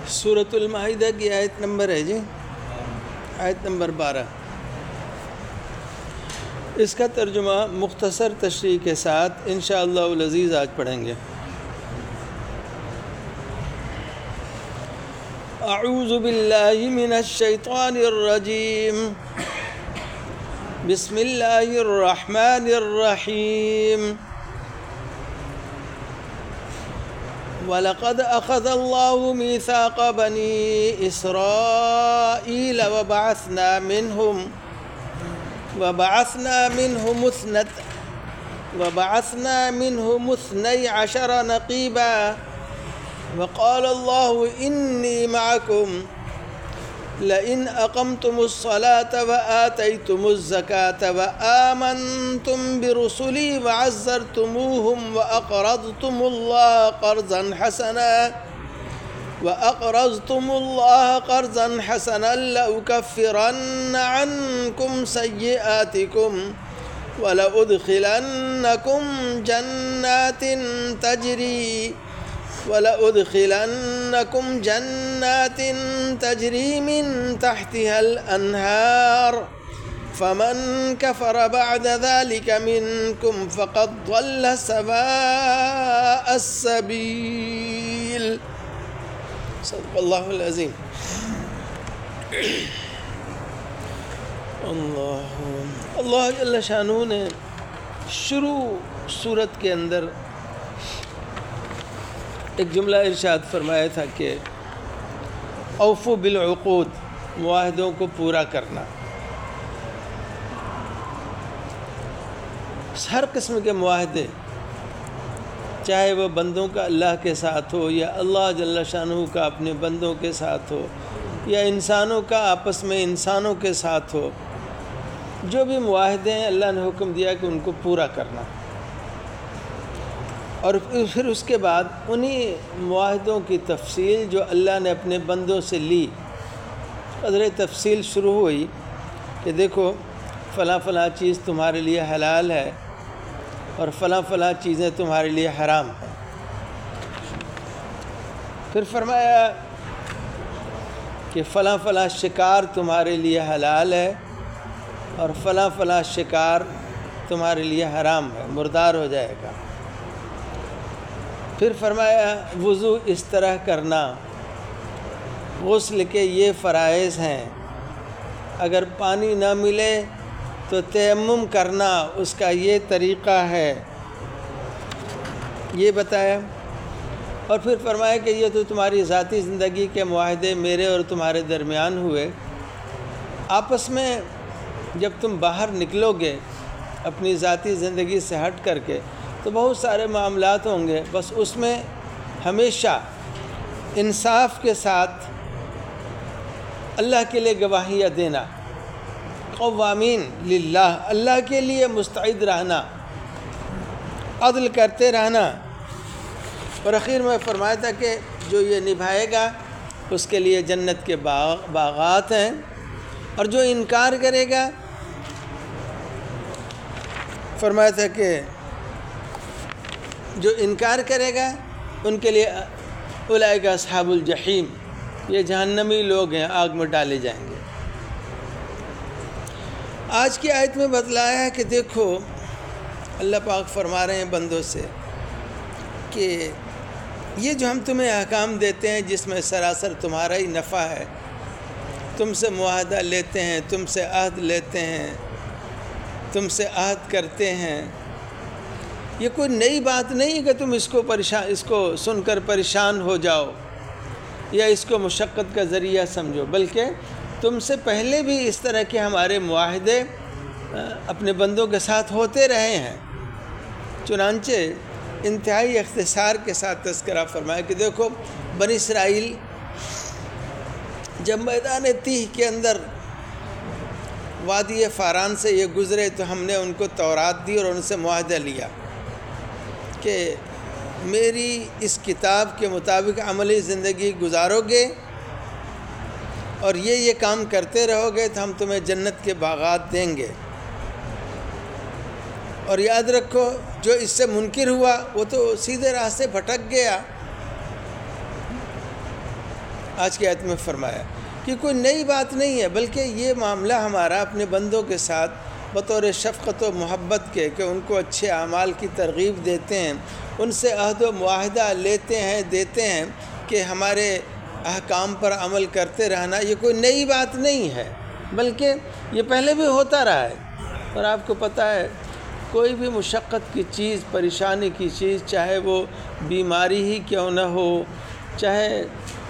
سورۃ المائدہ کی آیت نمبر ہے جی، آیت نمبر 12۔ اس کا ترجمہ مختصر تشریح کے ساتھ انشاءاللہ العزیز آج پڑھیں گے۔ اعوذ باللہ من الشیطان الرجیم، بسم اللہ الرحمن الرحیم۔ وَلَقَدْ أَخَذَ اللَّهُ مِيثَاقَ بَنِي إِسْرَائِيلَ وَبَعَثْنَا مِنْهُمُ 12 نَقِيبًا وَقَالَ اللَّهُ إِنِّي مَعَكُمْ لَئِنْ أَقَمْتُمُ الصَّلَاةَ وَآتَيْتُمُ الزَّكَاةَ وَآمَنْتُمْ بِرُسُلِي وَعَزَّرْتُمُوهُمْ وَأَقْرَضْتُمُ اللَّهَ قَرْضًا حَسَنًا لَأُكَفِّرَنَّ عَنْكُمْ سَيِّئَاتِكُمْ وَلَأُدْخِلَنَّكُمْ جَنَّاتٍ تَجْرِي مِنْ تَحْتِهَا الْأَنْهَارُ فَمَنْ كَفَرَ بَعْدَ ذَلِكَ مِنْكُمْ فَقَدْ ضَلَّ سَوَاءَ السَّبِيلِ۔ صدق اللہ العظیم۔ اللہ جل شانہ نے شروع صورت کے اندر ایک جملہ ارشاد فرمایا تھا کہ اوفوا بالعقود، معاہدوں کو پورا کرنا۔ ہر قسم کے معاہدے، چاہے وہ بندوں کا اللہ کے ساتھ ہو یا اللہ جل شانہ کا اپنے بندوں کے ساتھ ہو یا انسانوں کا آپس میں انسانوں کے ساتھ ہو، جو بھی معاہدے ہیں اللہ نے حکم دیا کہ ان کو پورا کرنا۔ اور پھر اس کے بعد انہی معاہدوں کی تفصیل جو اللہ نے اپنے بندوں سے لی، قدر تفصیل شروع ہوئی کہ دیکھو فلاں فلاں چیز تمہارے لیے حلال ہے اور فلاں فلاں چیزیں تمہارے لیے حرام ہیں۔ پھر فرمایا کہ فلاں فلاں شکار تمہارے لیے حلال ہے اور فلاں فلاں شکار تمہارے لیے حرام ہے، مردار ہو جائے گا۔ پھر فرمایا وضو اس طرح کرنا، غسل کے یہ فرائض ہیں، اگر پانی نہ ملے تو تیمم کرنا، اس کا یہ طریقہ ہے، یہ بتایا۔ اور پھر فرمایا کہ یہ تو تمہاری ذاتی زندگی کے معاہدے میرے اور تمہارے درمیان ہوئے، آپس میں جب تم باہر نکلو گے اپنی ذاتی زندگی سے ہٹ کر کے تو بہت سارے معاملات ہوں گے، بس اس میں ہمیشہ انصاف کے ساتھ اللہ کے لیے گواہیاں دینا، قوامین للہ، اللہ کے لیے مستعد رہنا، عدل کرتے رہنا۔ اور اخیر میں فرمایا تھا کہ جو یہ نبھائے گا اس کے لیے جنت کے باغات ہیں، اور جو انکار کرے گا فرمایا تھا کہ جو انکار کرے گا ان کے لیے اولئک اصحاب الجحیم، یہ جہنمی لوگ ہیں، آگ میں ڈالے جائیں گے۔ آج کی آیت میں بتلایا ہے کہ دیکھو اللہ پاک فرما رہے ہیں بندوں سے کہ یہ جو ہم تمہیں احکام دیتے ہیں جس میں سراسر تمہارا ہی نفع ہے، تم سے معاہدہ لیتے ہیں، تم سے عہد لیتے ہیں، تم سے عہد کرتے ہیں، یہ کوئی نئی بات نہیں کہ تم اس کو سن کر پریشان ہو جاؤ یا اس کو مشقت کا ذریعہ سمجھو، بلکہ تم سے پہلے بھی اس طرح کے ہمارے معاہدے اپنے بندوں کے ساتھ ہوتے رہے ہیں۔ چنانچہ انتہائی اختصار کے ساتھ تذکرہ فرمایا کہ دیکھو بنی اسرائیل جب میدان تیہ کے اندر وادی فاران سے یہ گزرے تو ہم نے ان کو تورات دی اور ان سے معاہدہ لیا کہ میری اس کتاب کے مطابق عملی زندگی گزارو گے اور یہ کام کرتے رہو گے تو ہم تمہیں جنت کے باغات دیں گے۔ اور یاد رکھو جو اس سے منکر ہوا وہ تو سیدھے راہ سے بھٹک گیا، آج کی آیت میں فرمایا کہ کوئی نئی بات نہیں ہے، بلکہ یہ معاملہ ہمارا اپنے بندوں کے ساتھ بطور شفقت و محبت کے کہ ان کو اچھے اعمال کی ترغیب دیتے ہیں، ان سے عہد و معاہدہ لیتے ہیں دیتے ہیں کہ ہمارے احکام پر عمل کرتے رہنا، یہ کوئی نئی بات نہیں ہے، بلکہ یہ پہلے بھی ہوتا رہا ہے۔ اور آپ کو پتہ ہے کوئی بھی مشقت کی چیز، پریشانی کی چیز، چاہے وہ بیماری ہی کیوں نہ ہو، چاہے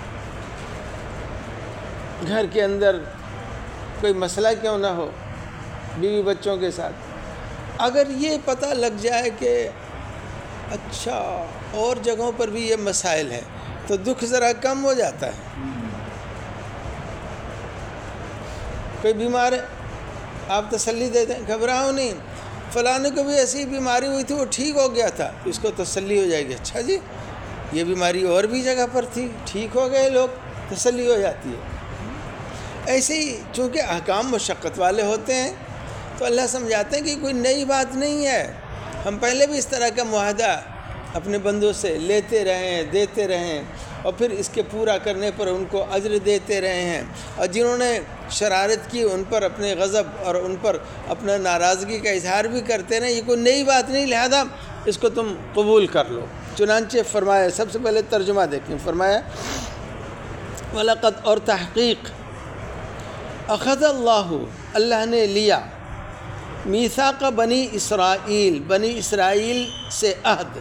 گھر کے اندر کوئی مسئلہ کیوں نہ ہو بیوی بچوں کے ساتھ، اگر یہ پتہ لگ جائے کہ اچھا اور جگہوں پر بھی یہ مسائل ہیں تو دکھ ذرا کم ہو جاتا ہے۔ کوئی بیمار ہے، آپ تسلی دے دیں، گھبراؤ نہیں، فلاں کو بھی ایسی بیماری ہوئی تھی، وہ ٹھیک ہو گیا تھا، اس کو تسلی ہو جائے گی، اچھا جی یہ بیماری اور بھی جگہ پر تھی، ٹھیک ہو گئے لوگ، تسلی ہو جاتی ہے۔ ایسے ہی چونکہ احکام مشقت والے ہوتے ہیں تو اللہ سمجھاتے ہیں کہ کوئی نئی بات نہیں ہے، ہم پہلے بھی اس طرح کا معاہدہ اپنے بندوں سے لیتے رہے ہیں، دیتے رہے ہیں، اور پھر اس کے پورا کرنے پر ان کو اجر دیتے رہے ہیں، اور جنہوں نے شرارت کی ان پر اپنے غضب اور ان پر اپنا ناراضگی کا اظہار بھی کرتے رہے، یہ کوئی نئی بات نہیں، لہذا اس کو تم قبول کر لو۔ چنانچہ فرمایا، سب سے پہلے ترجمہ دیکھیں، فرمایا وَلَقَدْ، اور تحقیق، اخذ اللہ نے لیا، میثاق بنی اسرائیل، بنی اسرائیل سے عہد،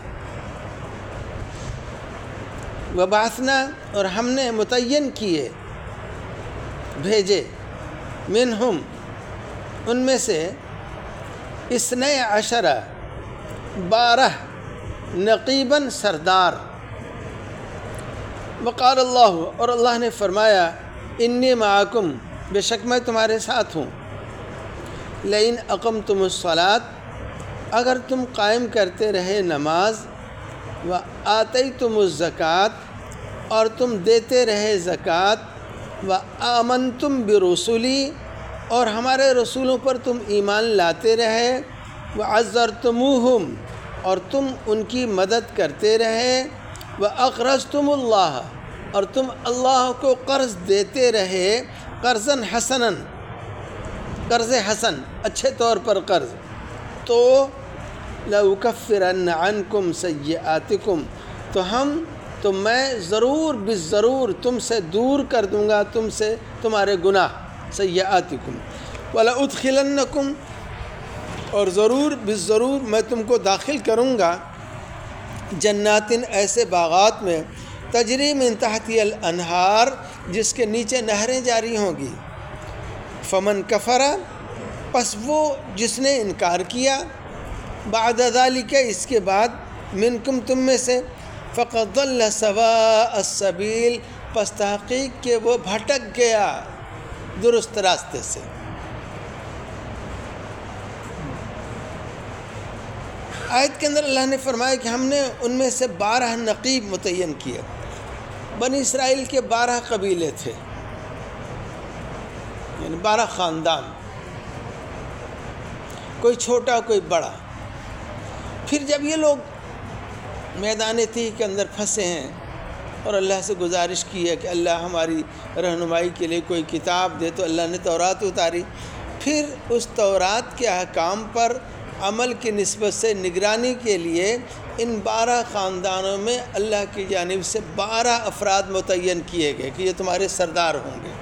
وبعثنا، اور ہم نے متعین کیے، بھیجے، منہم، ان میں سے، 12 12 نقیباً سردار، وقال اللہ، اور اللہ نے فرمایا، انی معکم، بے شک میں تمہارے ساتھ ہوں، لئن اقمتم الصلاۃ، اگر تم قائم کرتے رہے نماز، وآتیتم الزکوٰۃ، اور تم دیتے رہے زکوٰۃ، وآمنتم برسلی، اور ہمارے رسولوں پر تم ایمان لاتے رہے، وعزرتموہم، اور تم ان کی مدد کرتے رہے، وأقرضتم اللہ، اور تم اللہ کو قرض دیتے رہے، قرضاً حسناً، قرض حسن، اچھے طور پر قرض، تو لَأُكَفِّرَنَّ عَنْكُمْ سَيِّئَاتِكُمْ، تو میں ضرور بالضرور تم سے دور کر دوں گا تم سے تمہارے گناہ، سیئاتکم، وَلَأُدْخِلَنَّكُمْ، اور ضرور بالضرور میں تم کو داخل کروں گا، جناتن، ایسے باغات میں، تجری من تحتی الانہار، جس کے نیچے نہریں جاری ہوں گی، فمن کفر، پس وہ جس نے انکار کیا، بعد ذالک، اس کے بعد، منکم، تم میں سے، فقد ضل سواء السبیل، پس تحقیق کہ وہ بھٹک گیا درست راستے سے۔ آیت کے اندر اللہ نے فرمایا کہ ہم نے ان میں سے 12 نقیب متعین کیے۔ بنی اسرائیل کے 12 قبیلے تھے، یعنی 12 خاندان، کوئی چھوٹا کوئی بڑا۔ پھر جب یہ لوگ میدان تیہ کے اندر پھنسے ہیں اور اللہ سے گزارش کی ہے کہ اللہ ہماری رہنمائی کے لیے کوئی کتاب دے، تو اللہ نے تورات اتاری، پھر اس تورات کے احکام پر عمل کی نسبت سے نگرانی کے لیے ان 12 خاندانوں میں اللہ کی جانب سے 12 افراد متعین کیے گئے کہ یہ تمہارے سردار ہوں گے،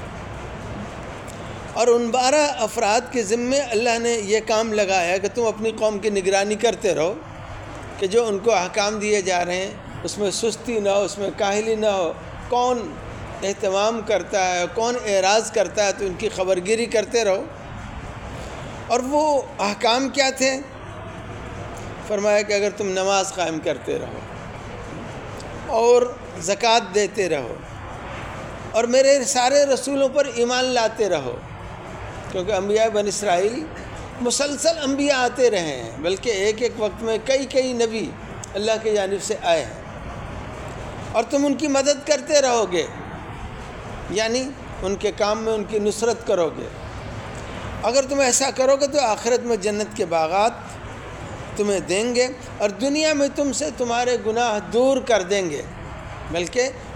اور ان 12 افراد کے ذمے اللہ نے یہ کام لگایا کہ تم اپنی قوم کی نگرانی کرتے رہو، کہ جو ان کو احکام دیے جا رہے ہیں اس میں سستی نہ ہو، اس میں کاہلی نہ ہو، کون اہتمام کرتا ہے، کون اعراض کرتا ہے، تو ان کی خبرگیری کرتے رہو۔ اور وہ احکام کیا تھے؟ فرمایا کہ اگر تم نماز قائم کرتے رہو اور زکوٰۃ دیتے رہو اور میرے سارے رسولوں پر ایمان لاتے رہو، کیونکہ انبیاء بن اسرائیل مسلسل انبیاء آتے رہے ہیں، بلکہ ایک ایک وقت میں کئی نبی اللہ کی جانب سے آئے ہیں، اور تم ان کی مدد کرتے رہو گے، یعنی ان کے کام میں ان کی نصرت کرو گے۔ اگر تم ایسا کرو گے تو آخرت میں جنت کے باغات تمہیں دیں گے، اور دنیا میں تم سے تمہارے گناہ دور کر دیں گے، بلکہ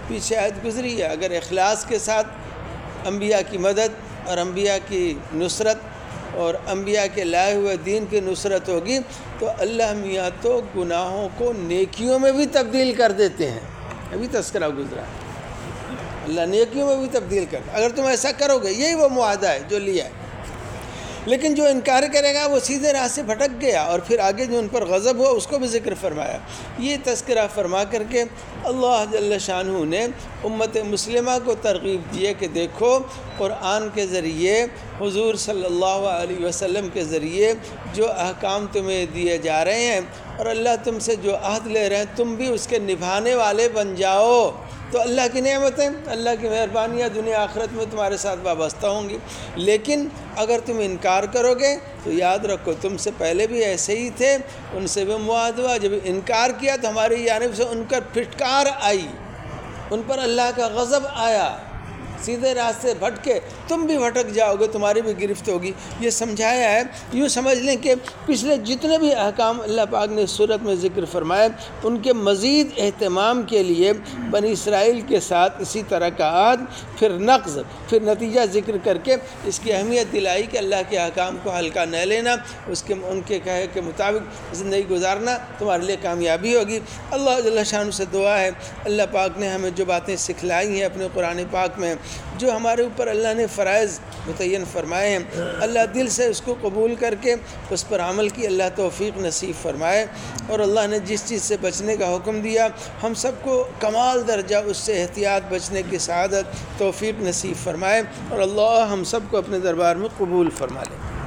پیچھے آیت گزری ہے، اگر اخلاص کے ساتھ انبیاء کی مدد اور انبیاء کی نصرت اور انبیاء کے لائے ہوئے دین کی نصرت ہوگی تو اللہ میاں تو گناہوں کو نیکیوں میں بھی تبدیل کر دیتے ہیں۔ ابھی تذکرہ گزرا ہے، اللہ نیکیوں میں بھی تبدیل کرتا ہے اگر تم ایسا کرو گے۔ یہی وہ معاہدہ ہے جو لیا ہے۔ لیکن جو انکار کرے گا وہ سیدھے راہ سے بھٹک گیا، اور پھر آگے جو ان پر غضب ہوا اس کو بھی ذکر فرمایا۔ یہ تذکرہ فرما کر کے اللہ جل شانہ نے امت مسلمہ کو ترغیب دی ہے کہ دیکھو قرآن کے ذریعے، حضور صلی اللہ علیہ وسلم کے ذریعے جو احکام تمہیں دیے جا رہے ہیں اور اللہ تم سے جو عہد لے رہے ہیں تم بھی اس کے نبھانے والے بن جاؤ، تو اللہ کی نعمتیں، اللہ کی مہربانیاں دنیا آخرت میں تمہارے ساتھ وابستہ ہوں گی۔ لیکن اگر تم انکار کرو گے تو یاد رکھو تم سے پہلے بھی ایسے ہی تھے، ان سے بھی معاہدہ ہوا، جب انکار کیا تو ہماری جانب سے ان پر پھٹکار آئی، ان پر اللہ کا غضب آیا، سیدھے راستے بھٹکے، تم بھی بھٹک جاؤ گے، تمہاری بھی گرفت ہوگی۔ یہ سمجھایا ہے۔ یوں سمجھ لیں کہ پچھلے جتنے بھی احکام اللہ پاک نے سورت میں ذکر فرمائے ان کے مزید اہتمام کے لیے بنی اسرائیل کے ساتھ اسی طرح کا عہد، پھر نقض، پھر نتیجہ ذکر کر کے اس کی اہمیت دلائی کہ اللہ کے احکام کو ہلکا نہ لینا، ان کے کہے کے مطابق زندگی گزارنا تمہارے لیے کامیابی ہوگی۔ اللہ جل شانہ سے دعا ہے اللہ پاک نے ہمیں جو باتیں سکھلائی ہیں اپنے قرآن پاک میں، جو ہمارے اوپر اللہ نے فرائض متعین فرمائے ہیں، اللہ دل سے اس کو قبول کر کے اس پر عمل کی اللہ توفیق نصیب فرمائے، اور اللہ نے جس چیز سے بچنے کا حکم دیا ہم سب کو کمال درجہ اس سے احتیاط بچنے کی سعادت توفیق نصیب فرمائے، اور اللہ ہم سب کو اپنے دربار میں قبول فرما لے۔